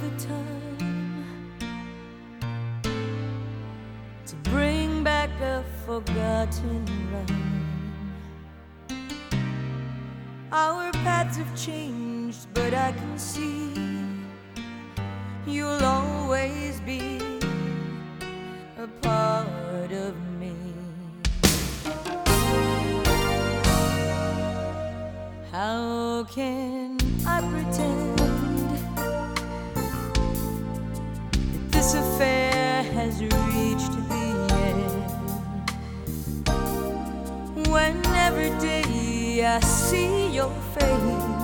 the time to bring back a forgotten rhyme. Our paths have changed, but I can see you'll always be a part of me. How can I pretend that this affair has reached the end, when every day I see your face